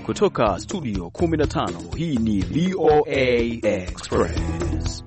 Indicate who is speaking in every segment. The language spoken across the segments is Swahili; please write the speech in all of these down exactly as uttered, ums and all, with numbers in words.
Speaker 1: Kutoka studio kumi na tano, hii ni V O A Express.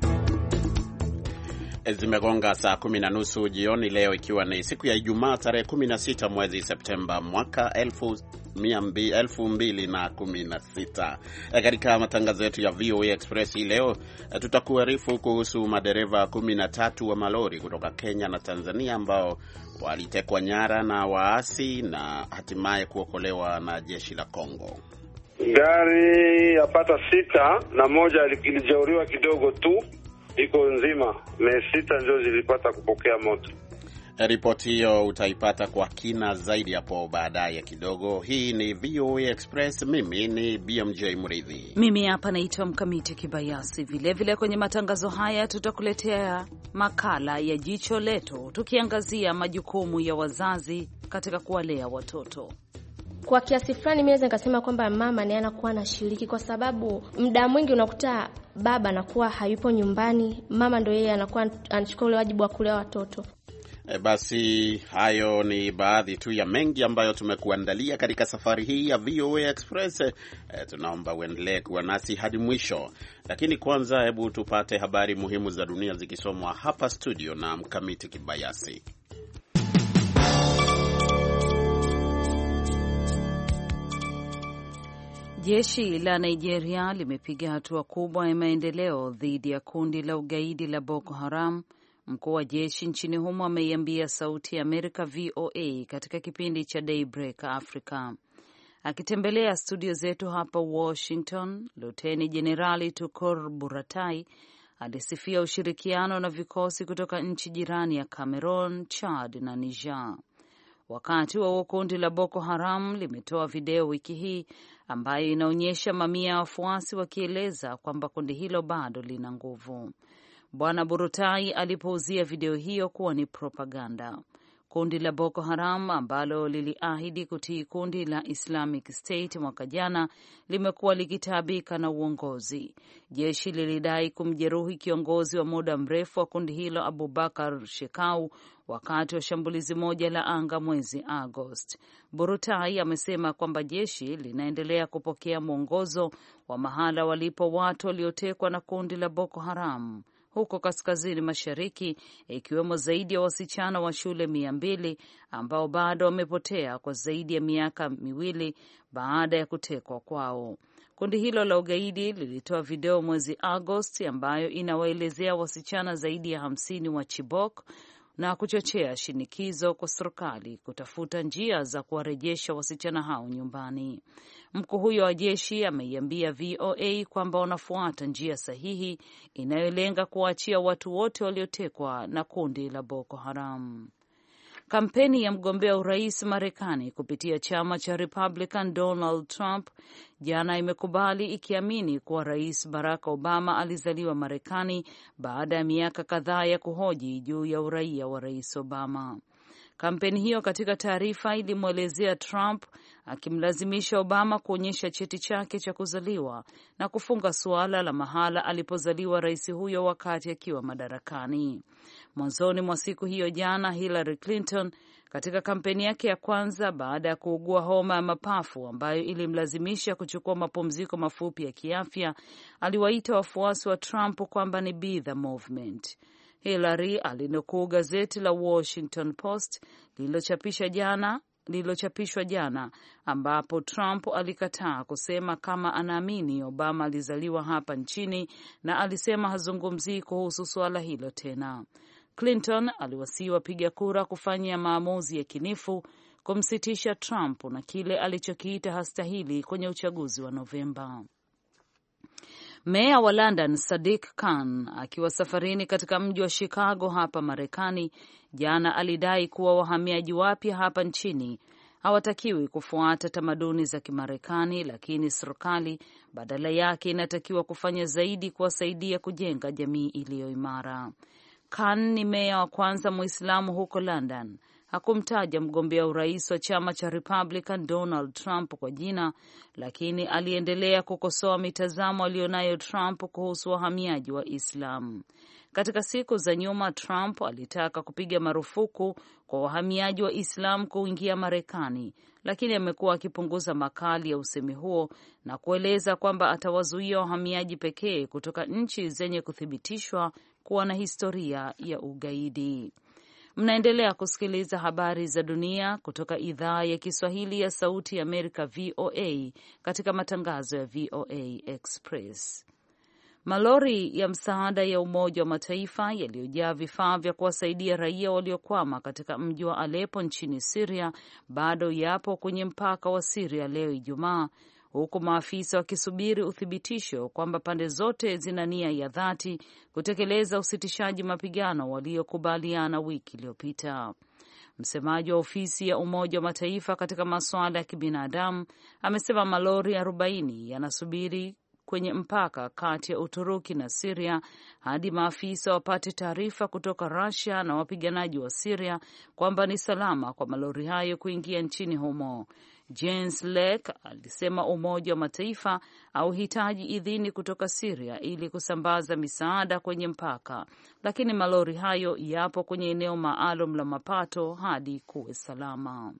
Speaker 2: Zimegonga saa kumi na nusu jioni leo, ikiwa ni siku ya Ijumaa tarehe kumi na sita mwezi Septemba mwaka elfu mbili na kumi na sita. Katika matangazo yetu ya V O A Express hii leo tutakuarifu kuhusu madereva kumi na tatu wa malori kutoka Kenya na Tanzania ambao walitekwa nyara na waasi na hatimaye kuokolewa na jeshi la Kongo.
Speaker 3: Gari yapata sita na moja ilijeruhiwa kidogo tu, iko nzima. Me sita ndio zilipata kupokea moto.
Speaker 2: Ripoti hiyo utaipata kwa kina zaidi hapo baadaye kidogo. Hii ni V O A Express, mimi ni B M J Mridhi.
Speaker 4: Mimi hapa naitwa Mkamiti Kibayasi. Vile vile kwenye matangazo haya tutakuletea makala ya Jicho Letu, tukiangazia majukumu ya wazazi katika kuwalea watoto.
Speaker 5: Kwa kiasi fulani mimi naweza nikasema kwamba mama ni anakuwa anashiriki, kwa sababu muda mwingi unakuta baba anakuwa hayupo nyumbani, mama ndio yeye anakuwa anachukua ule wajibu wa kulea watoto.
Speaker 2: E, basi hayo ni baadhi tu ya mengi ambayo tumekuandalia katika safari hii ya V O A Express. E, tunaomba uendelee kuwa nasi hadi mwisho. Lakini kwanza hebu tupate habari muhimu za dunia zikisomwa hapa studio na Mkamiti Kibayasi.
Speaker 4: Jeshi la Nigeria limepiga hatua kubwa ya maendeleo dhidi ya kundi la ugaidi la Boko Haram. Mkuu wa jeshi nchini humo ameiambia Sauti ya Amerika V O A katika kipindi cha Daybreak Africa. Akitembelea studio zetu hapa Washington, Luteni Jenerali Tukur Buratai alisifia ushirikiano na vikosi kutoka nchi jirani ya Cameroon, Chad na Niger. Wakati wa kundi la Boko Haram limetoa video wiki hii ambayo inaonyesha mamia ya wafuasi wakieleza kwamba kundi hilo bado lina nguvu. Bwana Burutai alipouzia video hiyo kuwa ni propaganda. Kundi la Boko Haram ambalo liliahidi kutii kundi la Islamic State mwaka jana limekuwa likitaabika na uongozi. Jeshi lilidai kumjeruhi kiongozi wa muda mrefu wa kundi hilo Abubakar Shekau wakati wa shambulizi moja la anga mwezi Agosti. Burutai amesema kwamba jeshi linaendelea kupokea mwongozo wa mahala walipo watu waliotekwa na kundi la Boko Haram huko kaskazini mashariki, ikiwemo zaidi ya wasichana wa shule mia mbili ambao bado wamepotea kwa zaidi ya miaka miwili baada ya kutekwa kwao. Kundi hilo la ugaidi lilitoa video mwezi Agosti ambayo inawaelezea wasichana zaidi ya hamsini wa Chibok na kuchochea shinikizo kwa serikali kutafuta njia za kuwarejesha wasichana hao nyumbani. Mkuu huyo wa jeshi ameiambia V O A kwamba wanafuata njia sahihi inayolenga kuwaachia watu wote waliotekwa na kundi la Boko Haram. Kampeni ya mgombea urais Marekani kupitia chama cha Republican Donald Trump jana imekubali ikiamini kuwa Rais Barack Obama alizaliwa Marekani baada ya miaka kadhaa ya kuhoji juu ya uraia wa Rais Obama. Kampeni hiyo katika taarifa ilimwelezea Trump akimlazimisha Obama kuonyesha cheti chake cha kuzaliwa na kufunga suala la mahala alipozaliwa rais huyo wakati akiwa madarakani. Mwanzoni mwa siku hiyo jana, Hillary Clinton katika kampeni yake ya kwanza baada ya kuugua homa ya mapafu ambayo ilimlazimisha kuchukua mapumziko mafupi ya kiafya, aliwaita wafuasi wa Trump kwamba ni Be the Movement. Hillary alinukuu gazeti la Washington Post lililochapisha jana lililochapishwa jana ambapo Trump alikataa kusema kama anaamini Obama alizaliwa hapa nchini na alisema hazungumzii kuhusu suala hilo tena. Clinton aliwasihi wapiga kura kufanya maamuzi ya kinifu kumsitisha Trump na kile alichokiita hastahili kwenye uchaguzi wa Novemba. Meya wa London Sadiq Khan akiwa safarini katika mji wa Chicago hapa Marekani jana alidai kuwa wahamiaji wapya hapa nchini hawatakiwi kufuata tamaduni za Kimarekani, lakini serikali badala yake inatakiwa kufanya zaidi kuwasaidia kujenga jamii iliyo imara. Khan ni meya wa kwanza Muislamu huko London. Hakumtaja mgombea urais wa chama cha Republican Donald Trump kwa jina, lakini aliendelea kukosoa mitazamo aliyonayo Trump kuhusu wahamiaji wa Islam. Katika siku za nyuma, Trump alitaka kupiga marufuku kwa wahamiaji wa Islam kuingia Marekani, lakini amekuwa akipunguza makali ya usemi huo na kueleza kwamba atawazuia wahamiaji pekee kutoka nchi zenye kuthibitishwa kuwa na historia ya ugaidi. Mnaendelea kusikiliza habari za dunia kutoka idhaa ya Kiswahili ya Sauti ya Amerika, V O A, katika matangazo ya V O A Express. Malori ya msaada ya Umoja wa Mataifa yaliyojaa vifaa vya kuwasaidia raia waliokwama katika mji wa Aleppo nchini Syria bado yapo kwenye mpaka wa Syria leo Ijumaa, huku maafisa wakisubiri uthibitisho kwamba pande zote zina nia ya dhati kutekeleza usitishaji mapigano waliokubaliana wiki iliyopita. Msemaji wa ofisi ya Umoja wa Mataifa katika masuala ya kibinadamu amesema malori arobaini yanasubiri kwenye mpaka kati ya Uturuki na Syria hadi maafisa wapate taarifa kutoka Russia na wapiganaji wa Syria kwamba ni salama kwa malori hayo kuingia nchini humo. Jens Lake alisema Umoja wa Mataifa hauhitaji idhini kutoka Syria ili kusambaza misaada kwenye mpaka, lakini malori hayo yapo kwenye eneo maalum la mapato hadi kuwe salama.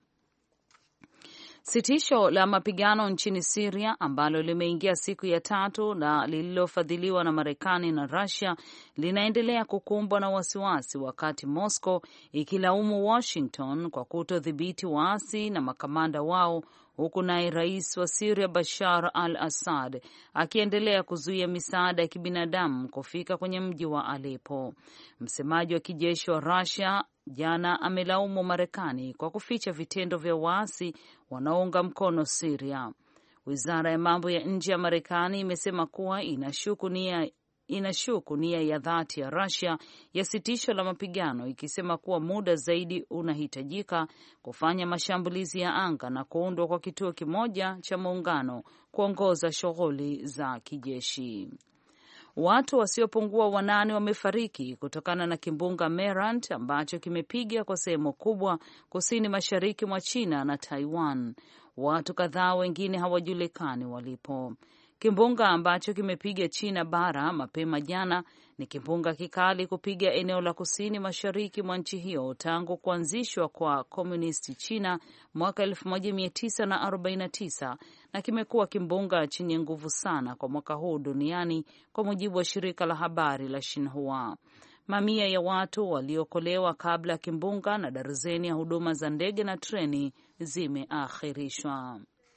Speaker 4: Sitisho la mapigano nchini Syria ambalo limeingia siku ya tatu na lililofadhiliwa na Marekani na Russia linaendelea kukumbwa na wasiwasi, wakati Moscow ikilaumu Washington kwa kutodhibiti waasi na makamanda wao, huku naye rais wa Syria Bashar al-Assad akiendelea kuzuia misaada ya kibinadamu kufika kwenye mji wa Aleppo. Msemaji wa kijeshi wa Russia jana amelaumu Marekani kwa kuficha vitendo vya waasi wanaounga mkono Syria. Wizara ya mambo ya nje ya Marekani imesema kuwa inashuku nia inashuku nia ya dhati ya Russia ya sitisho la mapigano, ikisema kuwa muda zaidi unahitajika kufanya mashambulizi ya anga na kuundwa kwa kituo kimoja cha muungano kuongoza shughuli za kijeshi. Watu wasiopungua wanane wamefariki kutokana na kimbunga Merant ambacho kimepiga kwa sehemu kubwa kusini mashariki mwa China na Taiwan. Watu kadhaa wengine hawajulikani walipo. Kimbunga ambacho kimepiga China bara mapema jana ni kimbunga kikali kupiga eneo la kusini mashariki mwa nchi hiyo tangu kuanzishwa kwa komunisti China mwaka elfu moja mia tisa arobaini na tisa, na kimekuwa kimbunga chenye nguvu sana kwa mwaka huu duniani, kwa mujibu wa shirika la habari la Xinhua. Mamia ya watu waliokolewa kabla ya kimbunga na darzeni ya huduma za ndege na treni zimeakhirishwa.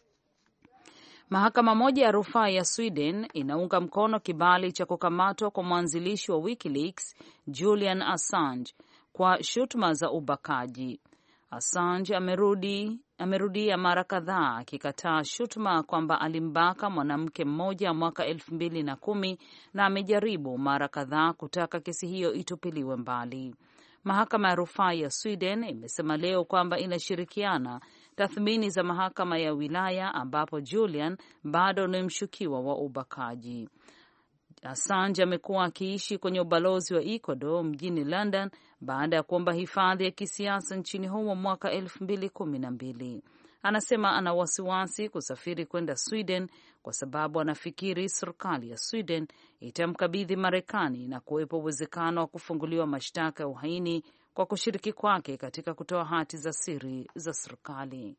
Speaker 4: Mahakama moja ya rufaa ya Sweden inaunga mkono kibali cha kukamatwa kwa mwanzilishi wa WikiLeaks Julian Assange kwa shutuma za ubakaji. Assange amerudi amerudia mara kadhaa akikataa shutuma kwamba alimbaka mwanamke mmoja mwaka elfu mbili na kumi na amejaribu mara kadhaa kutaka kesi hiyo itupiliwe mbali. Mahakama ya rufaa ya Sweden imesema leo kwamba inashirikiana tathmini za mahakama ya wilaya ambapo Julian bado ni mshukiwa wa ubakaji. Assange amekuwa akiishi kwenye ubalozi wa Ecuador mjini London baada ya kuomba hifadhi ya kisiasa nchini humo mwaka elfu mbili kumi na mbili. Anasema ana wasiwasi kusafiri kwenda Sweden kwa sababu anafikiri serikali ya Sweden itamkabidhi Marekani na kuwepo uwezekano wa kufunguliwa mashtaka ya uhaini kwa kushiriki kwake katika kutoa hati za siri za serikali.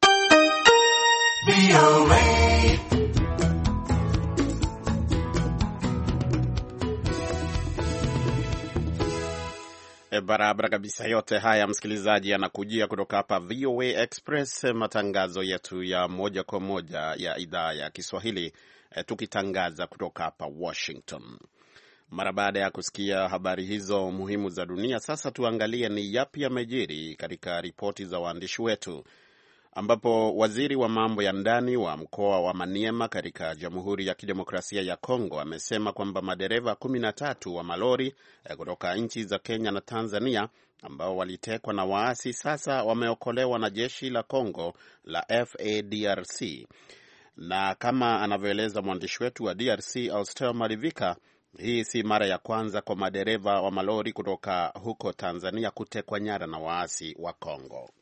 Speaker 2: E, barabara kabisa. Yote haya msikilizaji yanakujia kutoka hapa V O A Express, matangazo yetu ya moja kwa moja ya idhaa ya Kiswahili, e, tukitangaza kutoka hapa Washington. Mara baada ya kusikia habari hizo muhimu za dunia, sasa tuangalie ni yapi yamejiri katika ripoti za waandishi wetu, ambapo waziri wa mambo ya ndani wa mkoa wa Maniema katika Jamhuri ya Kidemokrasia ya Kongo amesema kwamba madereva kumi na tatu wa malori kutoka nchi za Kenya na Tanzania ambao walitekwa na waasi sasa wameokolewa na jeshi la Kongo la F A D R C. Na kama anavyoeleza mwandishi wetu wa D R C Austel Marivika, hii si mara ya kwanza kwa madereva wa malori kutoka huko Tanzania kutekwa nyara na waasi wa Kongo.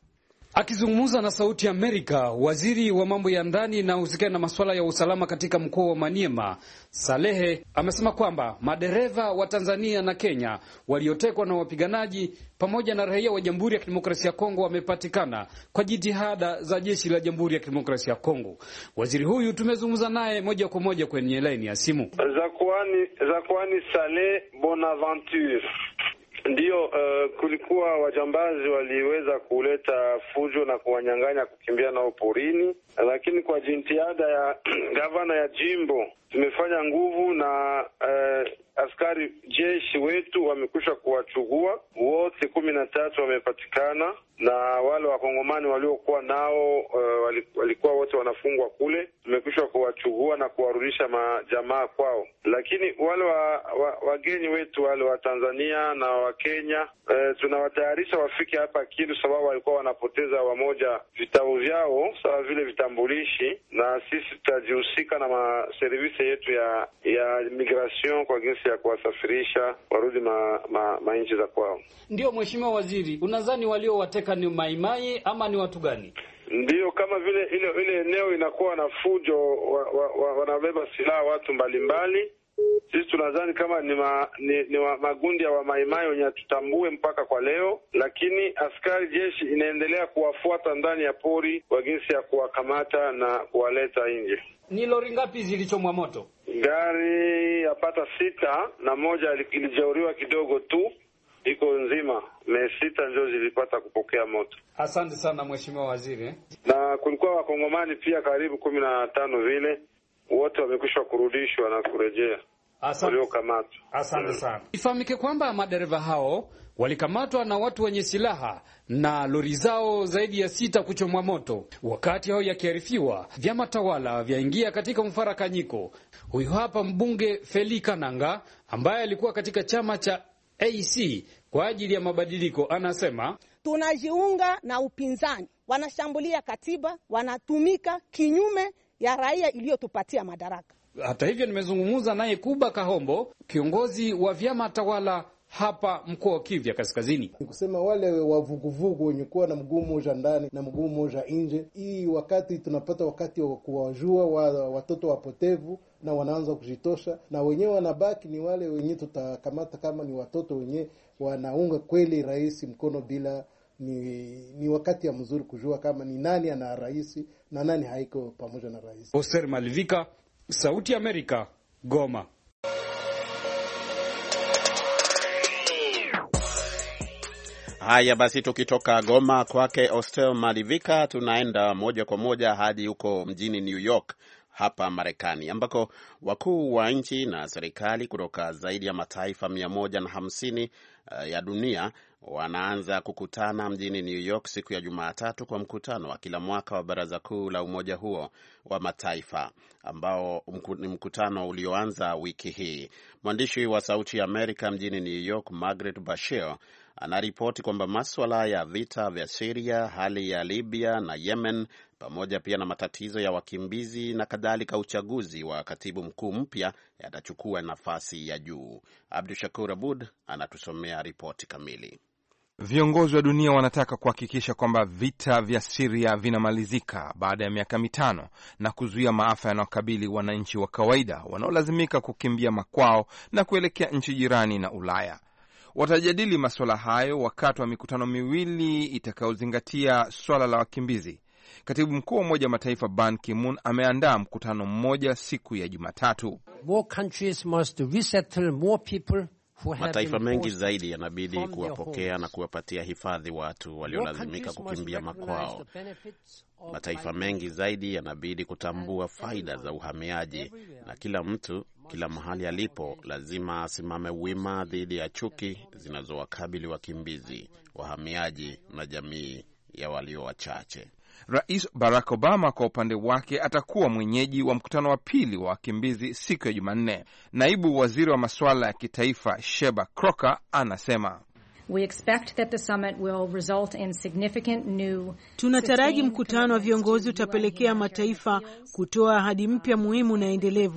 Speaker 6: Akizungumza na Sauti ya Amerika, waziri wa mambo ya ndani na uhusiana na masuala ya usalama katika mkoa wa Maniema, Salehe, amesema kwamba madereva wa Tanzania na Kenya waliotekwa na wapiganaji pamoja na raia wa Jamhuri ya Kidemokrasia ya Kongo wamepatikana kwa jitihada za jeshi la Jamhuri ya Kidemokrasia ya Kongo. Waziri huyu tumezungumza naye moja kwa moja kwenye laini ya simu.
Speaker 3: Zakwani Zakwani Saleh Bonaventure. Ndiyo, uh, kulikuwa wajambazi waliweza kuleta fujo na kuwanyang'anya kukimbia nao porini, lakini kwa jitihada ya gavana ya jimbo tumefanya nguvu na uh, askari jeshi wetu wamekwisha kuwachugua wote kumi na tatu wamepatikana, na wale wakongomani waliokuwa nao uh, walikuwa wote wanafungwa kule, tumekwisha kuwachugua na kuwarudisha majamaa kwao. Lakini wale wa, wa, wageni wetu wale wa Tanzania na wa Kenya uh, tunawatayarisha wafike hapa Kindu, sababu walikuwa wanapoteza wamoja vitabu vyao sawa vile vitambulishi, na sisi tutajihusika na maservisi yetu ya ya migration kwa jinsi ya kuwasafirisha warudi ma, ma, ma nchi za kwao.
Speaker 6: Ndio, Mheshimiwa Waziri, unadhani waliowateka ni maimai ama ni watu gani?
Speaker 3: Ndiyo, kama vile ile ile eneo inakuwa na fujo, wa, wa, wa, wanabeba silaha watu mbalimbali. Sisi tunadhani kama ni, ma, ni, ni wa, magundi ya wa maimai wenye tutambue mpaka kwa leo, lakini askari jeshi inaendelea kuwafuata ndani ya pori kwa jinsi ya kuwakamata na kuwaleta nje.
Speaker 6: Ni lori ngapi zilichomwa moto?
Speaker 3: Gari yapata sita na moja ilijeruhiwa kidogo tu, iko nzima. Me sita ndio zilipata kupokea moto.
Speaker 6: Asante sana Mheshimiwa Waziri. Eh?
Speaker 3: Na kulikuwa wakongomani pia karibu kumi na tano vile, wote wamekwisha kurudishwa na kurejea waliokamatwa.
Speaker 6: Asante sana. Ifahamike kwamba madereva hao walikamatwa na watu wenye silaha na lori zao zaidi ya sita kuchomwa moto. Wakati hao yakiarifiwa, vyama tawala vyaingia katika mfarakanyiko. Huyu hapa mbunge Feli Kananga ambaye alikuwa katika chama cha A C kwa ajili ya mabadiliko anasema,
Speaker 7: tunajiunga na upinzani, wanashambulia katiba, wanatumika kinyume ya raia iliyotupatia madaraka.
Speaker 6: Hata hivyo nimezungumza naye Kuba Kahombo, kiongozi wa vyama tawala hapa mkoa wa Kivu Kaskazini.
Speaker 8: Ni kusema wale wavuguvugu wenye kuwa na mguu mmoja ndani na mguu mmoja nje, hii wakati tunapata wakati wa kuwajua wa, watoto wapotevu na wanaanza kujitosha, na wenyewe wanabaki ni wale wenye tutakamata kama ni watoto wenye wanaunga kweli rais mkono bila ni, ni wakati ya mzuri kujua kama ni nani ana rais na nani haiko pamoja na rais.
Speaker 6: Oser Malivika, Sauti ya Amerika, Goma.
Speaker 2: Haya basi, tukitoka Goma kwake Oster Malivika, tunaenda moja kwa moja hadi huko mjini New York hapa Marekani, ambako wakuu wa nchi na serikali kutoka zaidi ya mataifa mia moja na hamsini uh, ya dunia wanaanza kukutana mjini New York siku ya Jumatatu kwa mkutano wa kila mwaka wa Baraza Kuu la umoja huo wa mataifa, ambao ni mkutano ulioanza wiki hii. Mwandishi wa Sauti ya Amerika mjini New York, Margaret Bashir, anaripoti kwamba masuala ya vita vya Syria, hali ya Libya na Yemen, pamoja pia na matatizo ya wakimbizi na kadhalika, uchaguzi wa katibu mkuu mpya yatachukua nafasi ya juu. Abdu Shakur Abud anatusomea ripoti kamili.
Speaker 9: Viongozi wa dunia wanataka kuhakikisha kwamba vita vya Syria vinamalizika baada ya miaka mitano na kuzuia maafa yanayokabili wananchi wa kawaida wanaolazimika kukimbia makwao na kuelekea nchi jirani na Ulaya. Watajadili masuala hayo wakati wa mikutano miwili itakayozingatia swala la wakimbizi. Katibu mkuu wa Umoja wa Mataifa Ban Ki-moon ameandaa mkutano mmoja siku ya Jumatatu.
Speaker 10: More countries must resettle more people.
Speaker 2: Mataifa mengi zaidi yanabidi kuwapokea na kuwapatia hifadhi watu waliolazimika kukimbia makwao. Mataifa mengi zaidi yanabidi kutambua faida za uhamiaji, na kila mtu, kila mahali alipo, lazima asimame wima dhidi ya chuki zinazowakabili wakimbizi, wahamiaji na jamii ya walio wachache.
Speaker 9: Rais Barack Obama kwa upande wake atakuwa mwenyeji wa mkutano wa pili wa wakimbizi siku ya Jumanne. Naibu waziri wa masuala ya kitaifa Sheba Crocker anasema,
Speaker 11: We expect that the summit will result in significant new.
Speaker 12: Tunataraji mkutano wa viongozi utapelekea mataifa kutoa ahadi mpya muhimu na endelevu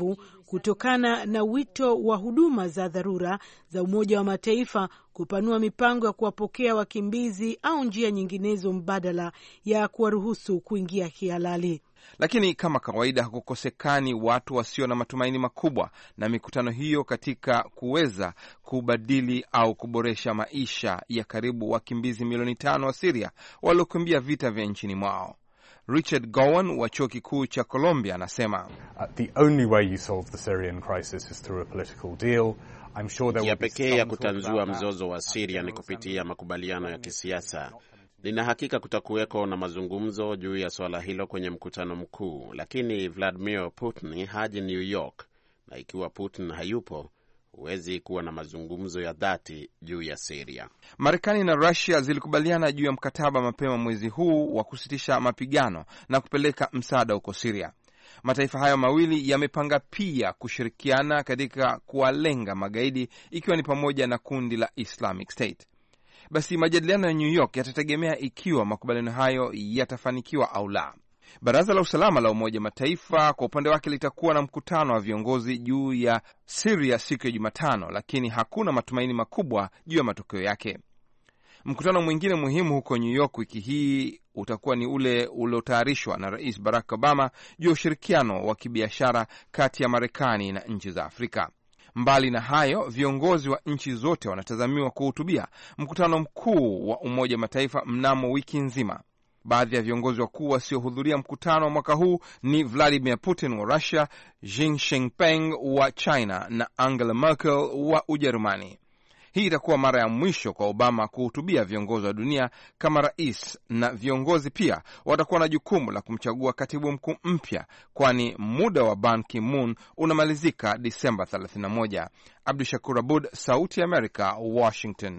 Speaker 12: kutokana na wito wa huduma za dharura za Umoja wa Mataifa kupanua mipango ya kuwapokea wakimbizi au njia nyinginezo mbadala ya kuwaruhusu kuingia kihalali.
Speaker 9: Lakini kama kawaida hakukosekani watu wasio na matumaini makubwa na mikutano hiyo katika kuweza kubadili au kuboresha maisha ya karibu wakimbizi milioni tano wa Syria waliokimbia vita vya nchini mwao. Richard Gowan wa chuo kikuu cha Columbia anasema,
Speaker 13: the only way you solve the Syrian crisis is through a political deal. I'm sure there will be
Speaker 2: pekee ya kutanzua mzozo wa Syria ni kupitia makubaliano ya kisiasa. Nina hakika kutakuweko na mazungumzo juu ya swala hilo kwenye mkutano mkuu, lakini Vladimir Putin haji New York, na ikiwa Putin hayupo, huwezi kuwa na mazungumzo ya dhati juu ya Syria.
Speaker 9: Marekani na Russia zilikubaliana juu ya mkataba mapema mwezi huu wa kusitisha mapigano na kupeleka msaada huko Syria. Mataifa hayo mawili yamepanga pia kushirikiana katika kuwalenga magaidi, ikiwa ni pamoja na kundi la Islamic State. Basi majadiliano ya New York yatategemea ikiwa makubaliano hayo yatafanikiwa au la. Baraza la Usalama la Umoja Mataifa kwa upande wake litakuwa na mkutano wa viongozi juu ya Syria siku ya Jumatano, lakini hakuna matumaini makubwa juu ya matokeo yake. Mkutano mwingine muhimu huko New York wiki hii utakuwa ni ule uliotayarishwa na Rais Barack Obama juu ya ushirikiano wa kibiashara kati ya Marekani na nchi za Afrika. Mbali na hayo, viongozi wa nchi zote wanatazamiwa kuhutubia mkutano mkuu wa Umoja Mataifa mnamo wiki nzima. Baadhi ya viongozi wakuu wasiohudhuria mkutano wa mwaka huu ni Vladimir Putin wa Russia, Xi Jinping wa China na Angela Merkel wa Ujerumani. Hii itakuwa mara ya mwisho kwa Obama kuhutubia viongozi wa dunia kama rais, na viongozi pia watakuwa na jukumu la kumchagua katibu mkuu mpya, kwani muda wa Ban Ki-moon unamalizika Disemba thelathini na moja. Abdu Shakur Abud, Sauti ya Amerika, Washington.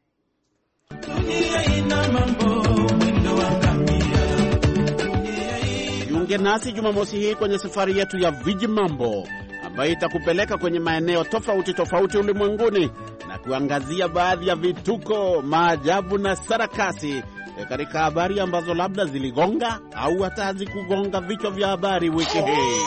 Speaker 2: Jiunge nasi Jumamosi hii kwenye safari yetu ya Viji Mambo ambayo itakupeleka kwenye maeneo tofauti tofauti ulimwenguni na kuangazia baadhi ya vituko, maajabu na sarakasi e, katika habari ambazo labda ziligonga au hata hazikugonga vichwa vya habari wiki hii.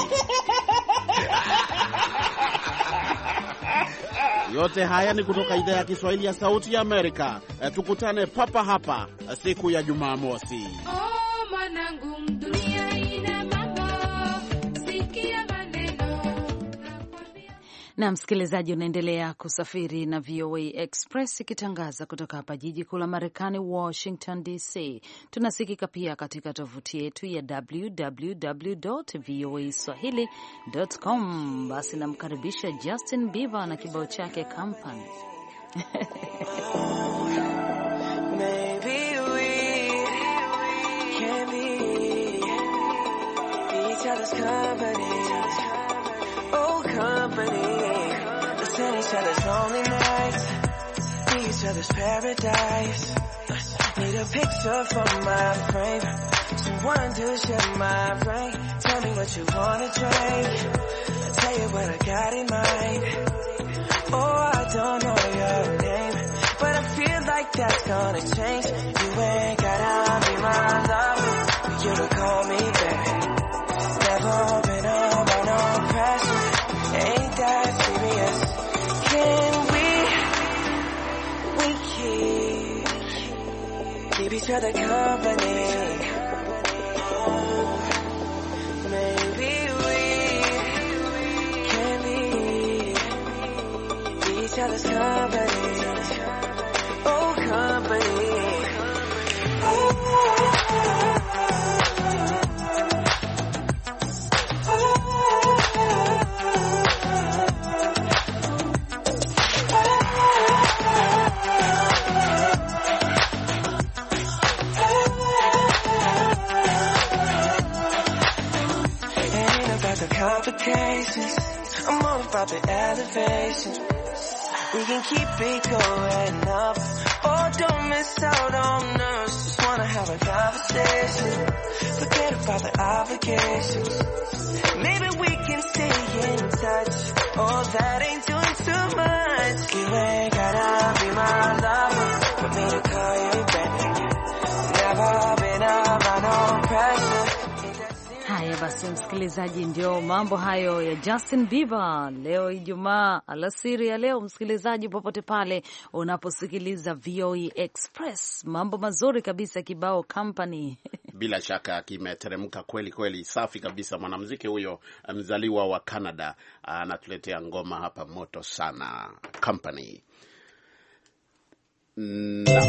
Speaker 2: Yote haya ni kutoka idhaa ya Kiswahili ya Sauti ya Amerika. E, tukutane papa hapa siku ya Jumamosi.
Speaker 14: Oh, manangu, dunia ina mambo, sikia maneno.
Speaker 4: Na msikilizaji, unaendelea kusafiri na V O A Express ikitangaza kutoka hapa jiji kuu la Marekani, Washington D C. Tunasikika pia katika tovuti yetu ya w w w dot v o a swahili dot com. Basi namkaribisha Justin Bieber na kibao chake Company.
Speaker 15: Maybe we can be each other's company. Oh, company. Spend each other's lonely nights, be each other's paradise. Need a picture from my frame, someone to share my brain. Tell me what you wanna drink, I'll tell you what I got in mind. Oh, I don't know your name, but I feel like that's gonna change. You ain't gotta be my lover, you to call me back. Never been under no pressure, ain't that serious. Can we, we keep, keep each other company? Maybe we can be, be each other's company. Oh, company. Complications, I'm all about the elevation. We can keep it going up, oh, don't miss out on us. Just wanna have a conversation, forget about the obligations. Maybe we can stay in touch, oh, that ain't doing too much. You ain't gotta be my lover for me to call you back. Never been under no pressure.
Speaker 4: Haya Haya basi, msikilizaji, ndio mambo hayo ya Justin Bieber leo Ijumaa alasiri ya leo. Msikilizaji, popote pale unaposikiliza V O E Express, mambo mazuri kabisa, kibao Company.
Speaker 2: Bila shaka kimeteremka kweli kweli, safi kabisa. Mwanamuziki huyo mzaliwa wa Canada anatuletea ngoma hapa moto sana, Company. Na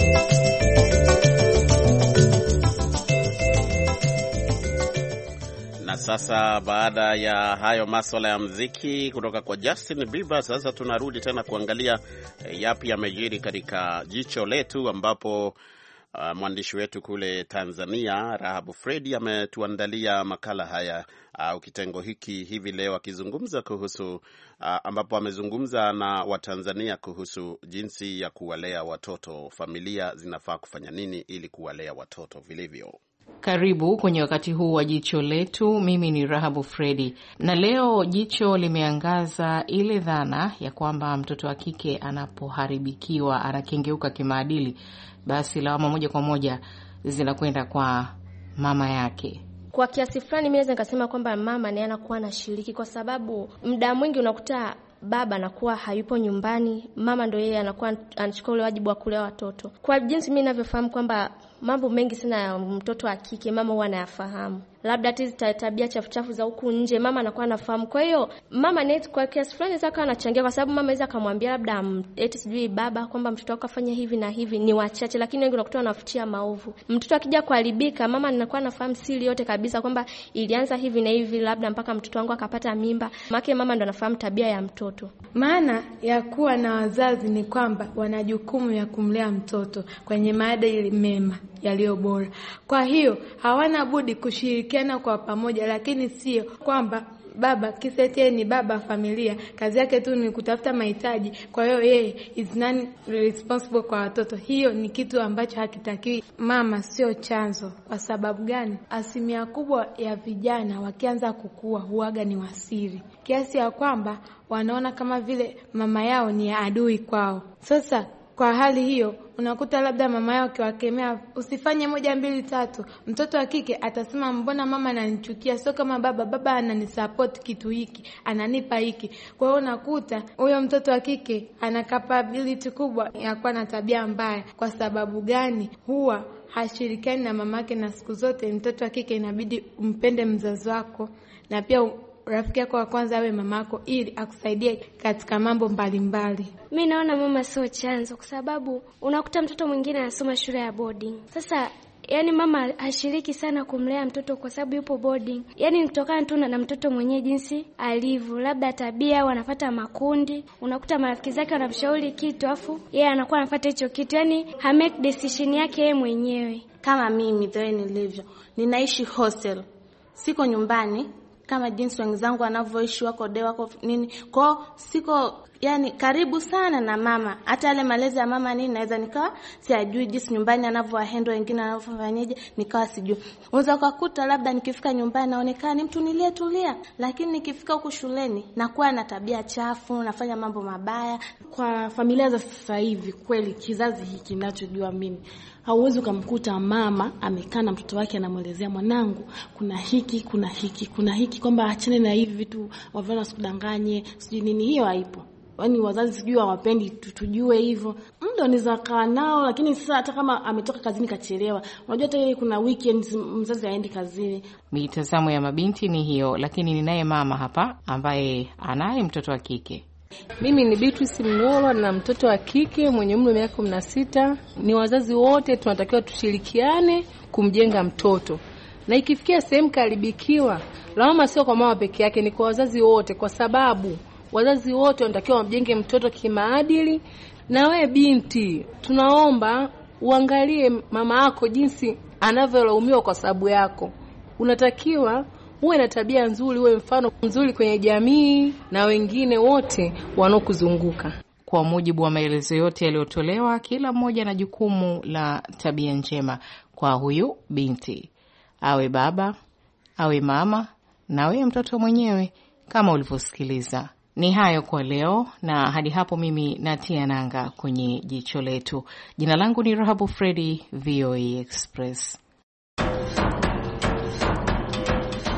Speaker 2: Na sasa baada ya hayo masuala ya muziki kutoka kwa Justin Bieber, sasa tunarudi tena kuangalia yapi yamejiri katika jicho letu, ambapo uh, mwandishi wetu kule Tanzania Rahabu Fredi ametuandalia makala haya au uh, kitengo hiki hivi leo, akizungumza kuhusu uh, ambapo amezungumza na Watanzania kuhusu jinsi ya kuwalea watoto. Familia zinafaa kufanya nini ili kuwalea watoto vilivyo?
Speaker 16: Karibu kwenye wakati huu wa jicho letu. Mimi ni Rahabu Fredi, na leo jicho limeangaza ile dhana ya kwamba mtoto wa kike anapoharibikiwa, anakengeuka kimaadili, basi lawama moja kwa moja zinakwenda kwa mama yake.
Speaker 5: Kwa kiasi fulani mimi naweza nikasema kwamba mama ndiye anakuwa anashiriki, kwa sababu muda mwingi unakuta baba anakuwa hayupo nyumbani, mama ndio yeye anakuwa anachukua ule wajibu wa kulea watoto. Kwa jinsi mimi ninavyofahamu kwamba mambo mengi sana ya mtoto wa kike mama huwa anayafahamu, labda hizi tabia chafu chafu za huku nje mama anakuwa anafahamu. Kwa hiyo mama ni kwa kiasi fulani zaka anachangia, kwa sababu mama anaweza kumwambia labda eti sijui baba kwamba mtoto wako afanye hivi na hivi, ni wachache, lakini wengi unakuta wanafutia maovu. Mtoto akija kuharibika, mama anakuwa anafahamu siri yote kabisa kwamba ilianza hivi na hivi, labda mpaka mtoto wangu akapata mimba. Maana mama ndo anafahamu tabia ya mtoto.
Speaker 17: Maana ya kuwa na wazazi ni kwamba wana jukumu ya kumlea mtoto kwenye maadili mema yaliyo bora. Kwa hiyo hawana budi kushirikiana kwa pamoja, lakini sio kwamba baba kiseti ni baba familia, kazi yake tu ni kutafuta mahitaji, kwa hiyo yeye is non responsible kwa watoto. Hiyo ni kitu ambacho hakitakiwi. Mama sio chanzo. Kwa sababu gani? Asilimia kubwa ya vijana wakianza kukua huaga ni wasiri, kiasi ya kwamba wanaona kama vile mama yao ni adui kwao. Sasa kwa hali hiyo unakuta labda mama yao akiwakemea usifanye moja mbili tatu, mtoto wa kike atasema mbona mama ananichukia, sio kama baba, baba ananisupport kitu hiki, ananipa hiki. Kwa hiyo unakuta huyo mtoto wa kike ana capability kubwa ya kuwa na tabia mbaya. Kwa sababu gani? Huwa hashirikiani na mamake, na siku zote mtoto wa kike inabidi umpende mzazi wako, na pia rafiki yako wa kwanza awe mamako ili akusaidie katika mambo mbalimbali.
Speaker 18: Mimi naona mama sio chanzo, kwa sababu unakuta mtoto mwingine anasoma shule ya boarding. Sasa yani mama hashiriki sana kumlea mtoto kwa sababu yupo boarding. Yani kutokana tu na mtoto mwenyewe jinsi alivyo, labda tabia au anafuata makundi. Unakuta marafiki zake wanamshauri kitu afu yeye anakuwa anafuata hicho kitu. Yani ha make decision yake yeye mwenyewe.
Speaker 19: Kama mimi the nilivyo, ninaishi hostel. Siko nyumbani kama jinsi wenzangu wanavyoishi, wako de wako nini. Kwa siko yani karibu sana na mama. Hata yale malezi ya mama nini naweza nikawa sijui jinsi nyumbani anavyowahandle wengine, anavyofanyaje nikawa sijui. Unaweza kukuta labda nikifika nyumbani naonekana ni mtu niliyetulia, lakini nikifika huko shuleni nakuwa na tabia chafu, nafanya mambo mabaya.
Speaker 20: Kwa familia za sasa hivi kweli, kizazi hiki ninachojua mimi, hauwezi kumkuta mama amekaa na mtoto wake anamuelezea mwanangu kuna hiki kuna hiki kuna hiki, kwamba achane na hivi vitu, wavana sikudanganye sijui nini. Hiyo haipo. Yaani wazazi sijui hawapendi tujue hivyo. Mdo ni zakaa nao, lakini sasa hata kama ametoka kazini kachelewa, unajua hata kuna weekends mzazi aendi kazini.
Speaker 16: Mitazamo ya mabinti ni hiyo, lakini ninaye mama hapa ambaye anaye mtoto wa kike.
Speaker 21: Mimi ni Beatrice Mngolo na mtoto wa kike mwenye umri wa miaka kumi na sita. Ni wazazi wote tunatakiwa tushirikiane kumjenga mtoto. Na ikifikia sehemu karibikiwa, lawama sio kwa mama peke yake, ni kwa wazazi wote, kwa sababu wazazi wote wanatakiwa wamjenge mtoto kimaadili. Na we binti, tunaomba uangalie mama yako jinsi anavyolaumiwa kwa sababu yako. Unatakiwa uwe na tabia nzuri, uwe mfano mzuri kwenye jamii na wengine wote wanaokuzunguka.
Speaker 16: Kwa mujibu wa maelezo yote yaliyotolewa, kila mmoja na jukumu la tabia njema kwa huyu binti. Awe baba, awe mama, na wewe mtoto mwenyewe kama ulivyosikiliza. Ni hayo kwa leo, na hadi hapo mimi natia nanga kwenye jicho letu. Jina langu ni Rahabu Fredi, V O E Express.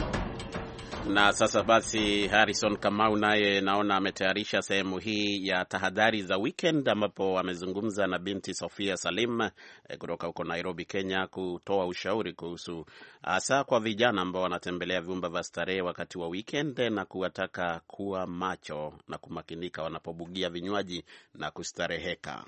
Speaker 2: Na sasa basi, Harrison Kamau naye naona ametayarisha sehemu hii ya tahadhari za weekend, ambapo amezungumza na binti Sofia Salim eh, kutoka huko Nairobi, Kenya, kutoa ushauri kuhusu hasa kwa vijana ambao wanatembelea vyumba vya starehe wakati wa weekend, na kuwataka kuwa macho na kumakinika wanapobugia vinywaji na kustareheka.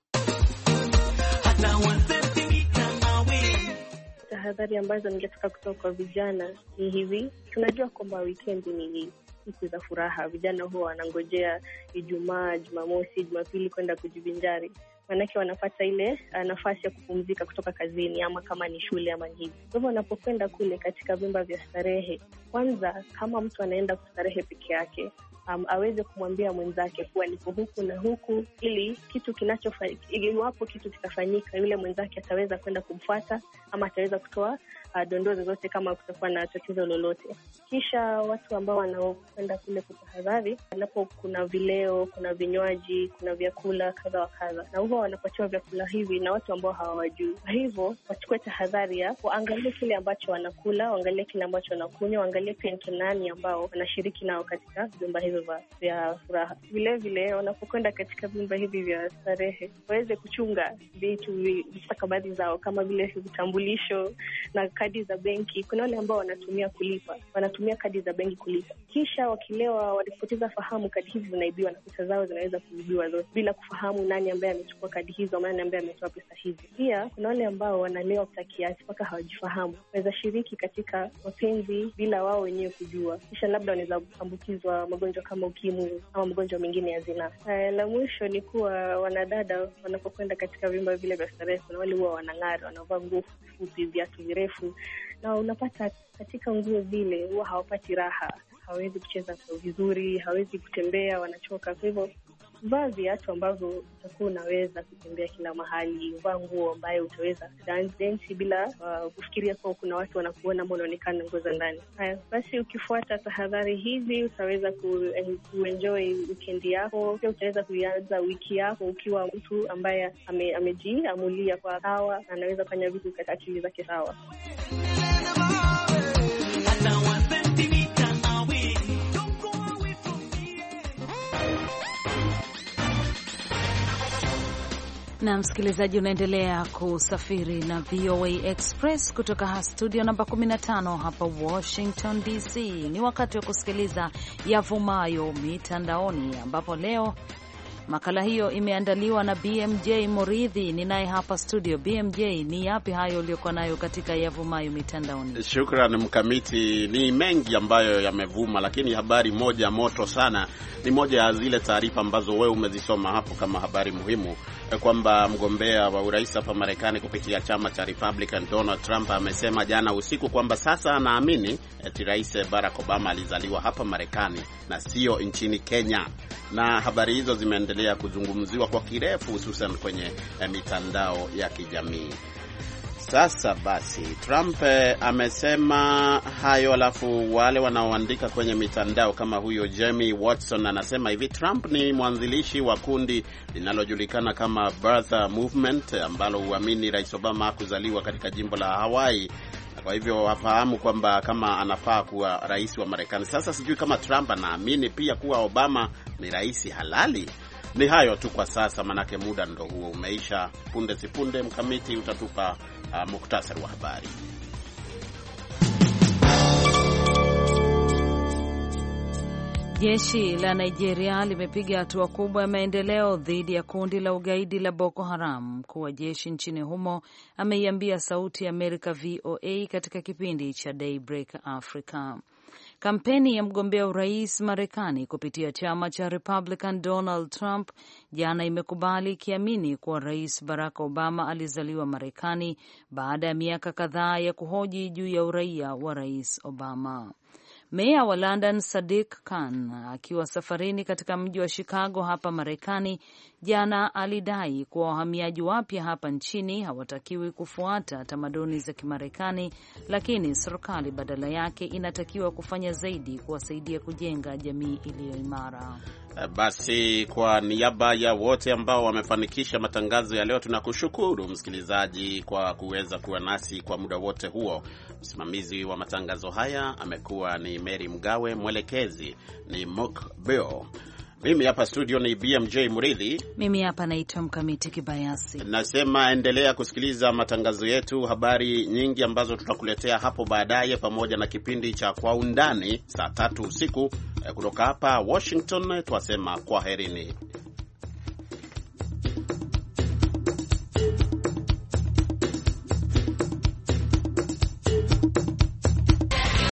Speaker 1: Tahadhari ambazo ningetaka kutoka kwa vijana ni hivi. Tunajua kwamba weekend ni siku za furaha. Vijana huwa wanangojea Ijumaa, Jumamosi, Jumapili kwenda kujivinjari. Manake wanapata ile nafasi ya kupumzika kutoka kazini, ama kama ni shule ama hivi. Kwa hivyo wanapokwenda kule katika vyumba vya starehe, kwanza kama mtu anaenda kustarehe peke yake, Um, aweze kumwambia mwenzake kuwa niko huku na huku, ili kitu kinachofanyika, iwapo kitu kitafanyika, yule mwenzake ataweza kwenda kumfuata ama ataweza kutoa uh, dondoo zozote kama kutakuwa na tatizo lolote. Kisha watu ambao wanaokwenda kule kutahadhari, anapo kuna vileo, kuna vinywaji, kuna vyakula kadha wa kadha, na huwa wanapatiwa vyakula hivi na watu ambao hawajui. Kwa hivyo wachukue tahadhari ya waangalie kile ambacho wanakula, waangalie kile ambacho wanakunywa, waangalie pia ni nani ambao wanashiriki nao katika vyumba hivyo vya furaha. Vile vile wanapokwenda katika vyumba hivi vya starehe, waweze kuchunga vitu vistakabadhi zao kama vile vitambulisho na kadi za benki. Kuna wale ambao wanatumia kulipa, wanatumia kadi za benki kulipa. Kisha wakilewa, walipoteza fahamu, kadi hizi zinaibiwa na pesa zao zinaweza kuibiwa zote bila kufahamu nani ambaye amechukua kadi hizo, nani ambaye ametoa pesa hizi. Pia kuna wale ambao wanalewa kwa kiasi mpaka hawajifahamu. Wanaweza shiriki katika mapenzi bila wao wenyewe kujua. Kisha labda wanaweza kuambukizwa magonjwa kama ukimwi ama mgonjwa mwingine ya zinaa. Uh, la mwisho ni kuwa wanadada wanapokwenda katika vyumba vile vya starehe, kuna wale huwa wanang'ara, wanavaa nguo fupi, viatu virefu, na unapata katika nguo zile huwa hawapati raha, hawezi kucheza vizuri, hawezi kutembea, wanachoka. Kwa hivyo vaa viatu ambavyo utakuwa unaweza kutembea kila mahali, vaa nguo ambayo utaweza dance dance bila uh, kufikiria kwa kuna watu wanakuona mbona unaonekana nguo za ndani. Haya, basi ukifuata tahadhari hizi utaweza kuenjoy weekend yako, pia utaweza kuanza wiki yako ukiwa mtu ambaye ame, amejiamulia kwa sawa, anaweza kufanya vitu katika akili zake sawa.
Speaker 4: Na msikilizaji, unaendelea kusafiri na V O A Express kutoka studio namba kumi na tano hapa Washington D C. Ni wakati wa kusikiliza yavumayo mitandaoni, ambapo leo makala hiyo imeandaliwa na B M J Moridhi. Ni naye hapa studio. B M J, ni yapi hayo uliokuwa nayo katika yavumayo mitandaoni?
Speaker 2: Shukrani Mkamiti. Ni mengi ambayo yamevuma, lakini habari moja moto sana ni moja ya zile taarifa ambazo wewe umezisoma hapo kama habari muhimu, kwamba mgombea wa urais hapa Marekani kupitia chama cha Republican Donald Trump amesema jana usiku kwamba sasa anaamini eti Rais Barack Obama alizaliwa hapa Marekani na sio nchini Kenya. Na habari hizo zimeendelea kuzungumziwa kwa kirefu, hususan kwenye eh, mitandao ya kijamii. Sasa basi, Trump eh, amesema hayo, alafu wale wanaoandika kwenye mitandao kama huyo Jamie Watson anasema hivi: Trump ni mwanzilishi wa kundi linalojulikana kama Birther Movement ambalo huamini Rais Obama hakuzaliwa katika jimbo la Hawaii, kwa hivyo wafahamu kwamba kama anafaa kuwa rais wa Marekani. Sasa sijui kama Trump anaamini pia kuwa Obama ni rais halali. Ni hayo tu kwa sasa, manake muda ndo huo umeisha. Punde sipunde Mkamiti utatupa uh, muktasari wa habari.
Speaker 4: Jeshi la Nigeria limepiga hatua kubwa ya maendeleo dhidi ya kundi la ugaidi la Boko Haram. Mkuu wa jeshi nchini humo ameiambia Sauti ya Amerika V O A katika kipindi cha Daybreak Africa. Kampeni ya mgombea urais Marekani kupitia chama cha Republican Donald Trump jana imekubali ikiamini kuwa Rais Barack Obama alizaliwa Marekani baada ya miaka kadhaa ya kuhoji juu ya uraia wa Rais Obama. Meya wa London Sadiq Khan akiwa safarini katika mji wa Chicago hapa Marekani jana alidai kuwa wahamiaji wapya hapa nchini hawatakiwi kufuata tamaduni za Kimarekani, lakini serikali badala yake inatakiwa kufanya zaidi kuwasaidia kujenga jamii iliyo imara.
Speaker 2: Basi kwa niaba ya wote ambao wamefanikisha matangazo ya leo, tunakushukuru msikilizaji kwa kuweza kuwa nasi kwa muda wote huo. Msimamizi wa matangazo haya amekuwa ni Mary Mgawe, mwelekezi ni Mokbeo. Mimi hapa studio ni B M J Muridhi.
Speaker 4: Mimi hapa naitwa Mkamiti Kibayasi.
Speaker 2: Nasema endelea kusikiliza matangazo yetu, habari nyingi ambazo tutakuletea hapo baadaye, pamoja na kipindi cha Kwa Undani saa tatu usiku kutoka hapa Washington. Twasema kwaherini.